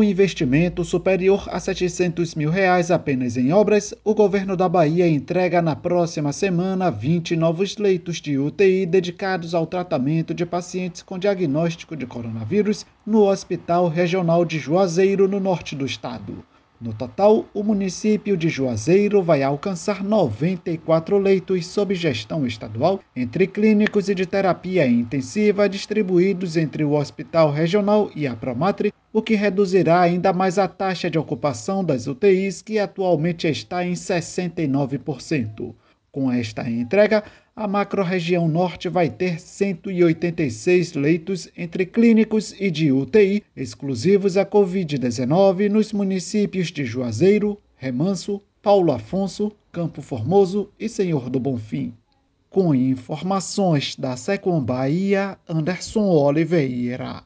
um investimento superior a R$ 700 mil apenas em obras, o governo da Bahia entrega na próxima semana 20 novos leitos de UTI dedicados ao tratamento de pacientes com diagnóstico de coronavírus no Hospital Regional de Juazeiro, no norte do estado. No total, o município de Juazeiro vai alcançar 94 leitos sob gestão estadual, entre clínicos e de terapia intensiva distribuídos entre o Hospital Regional e a Promatre, o que reduzirá ainda mais a taxa de ocupação das UTIs, que atualmente está em 69%. Com esta entrega, a macro-região norte vai ter 186 leitos entre clínicos e de UTI exclusivos à Covid-19 nos municípios de Juazeiro, Remanso, Paulo Afonso, Campo Formoso e Senhor do Bonfim. Com informações da Secom Bahia, Anderson Oliveira.